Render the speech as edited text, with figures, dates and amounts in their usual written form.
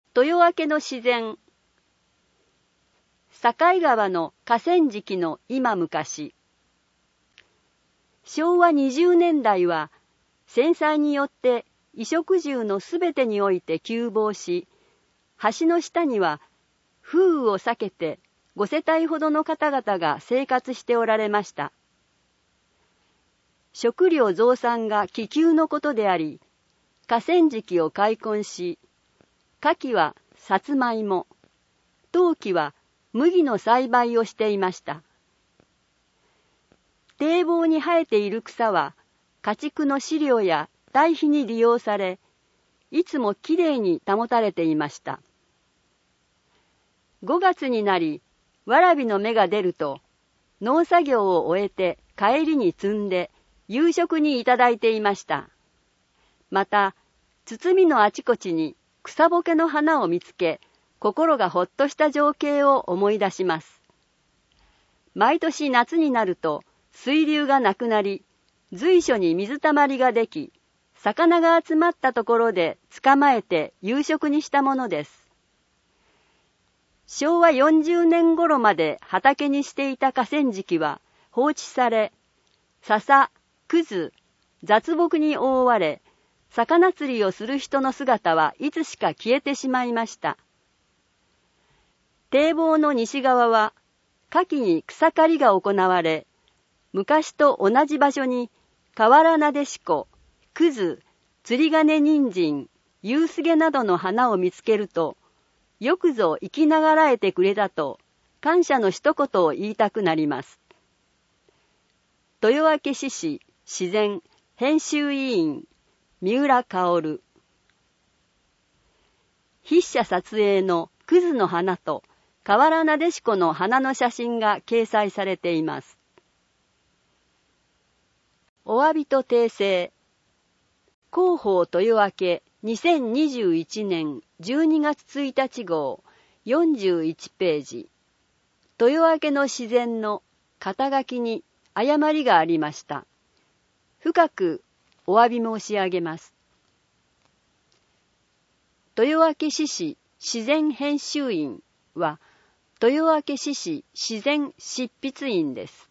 豊明の自然。境川の河川敷の今昔。昭和20年代は戦災によって衣食住のすべてにおいて窮乏し、橋の下には風雨を避けて5世帯ほどの方々が生活しておられました。食料増産が危急のことであり、河川敷を開墾し、夏季はさつまいも、冬季は麦の栽培をしていました。堤防に生えている草は家畜の飼料や堆肥に利用され、いつもきれいに保たれていました。5月になり、わらびの芽が出ると、農作業を終えて帰りに摘んで夕食にいただいていました。また、包みのあちこちに草ぼけの花を見つけ、心がほっとした情景を思い出します。毎年夏になると水流がなくなり、随所に水たまりができ、魚が集まったところで捕まえて夕食にしたものです。昭和40年頃まで畑にしていた河川敷は放置され、笹、くず、雑木に覆われ、魚釣りをする人の姿はいつしか消えてしまいました。堤防の西側は夏季に草刈りが行われ、昔と同じ場所に瓦なでしこ、くず、釣り鐘人参、夕菅などの花を見つけると、よくぞ生きながらえてくれたと感謝の一言を言いたくなります。豊明市市自然編集委員三浦薫。筆者撮影のクズの花と瓦なでしこの花の写真が掲載されています。お詫びと訂正。広報豊明2021年12月1日号41ページ。豊明の自然の肩書きに誤りがありました。深くお詫び申し上げます。豊明市市自然編集員は豊明市市自然執筆員です。